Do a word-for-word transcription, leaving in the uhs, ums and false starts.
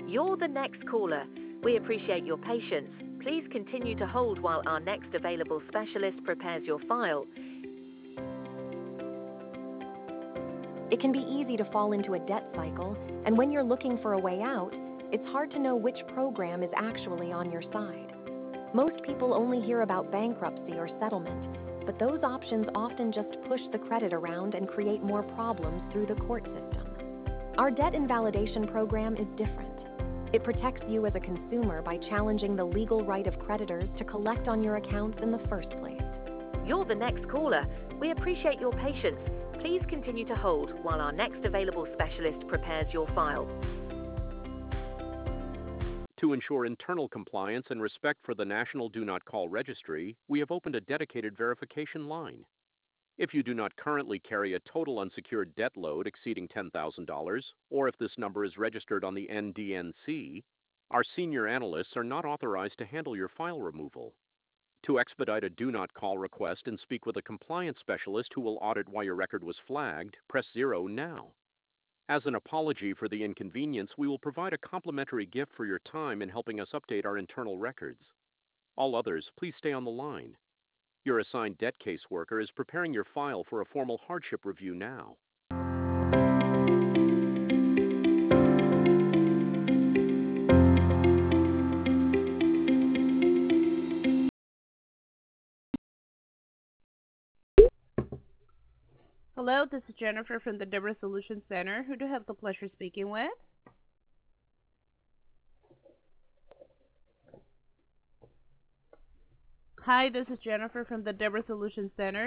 You're the next caller. We appreciate your patience. Please continue to hold while our next available specialist prepares your file. It can be easy to fall into a debt cycle, and when you're looking for a way out, it's hard to know which program is actually on your side. Most people only hear about bankruptcy or settlement, but those options often just push the credit around and create more problems through the court system. Our debt invalidation program is different. It protects you as a consumer by challenging the legal right of creditors to collect on your accounts in the first place. You're the next caller. We appreciate your patience. Please continue to hold while our next available specialist prepares your file. To ensure internal compliance and respect for the National Do Not Call Registry, we have opened a dedicated verification line. If you do not currently carry a total unsecured debt load exceeding ten thousand dollars, or if this number is registered on the N D N C, our senior analysts are not authorized to handle your file removal. To expedite a do not call request and speak with a compliance specialist who will audit why your record was flagged, press zero now. As an apology for the inconvenience, we will provide a complimentary gift for your time in helping us update our internal records. All others, please stay on the line. Your assigned debt caseworker is preparing your file for a formal hardship review now. Hello, this is Jennifer from the Deborah Solutions Center. Who do I have the pleasure speaking with? Hi, this is Jennifer from the Deborah Solutions Center.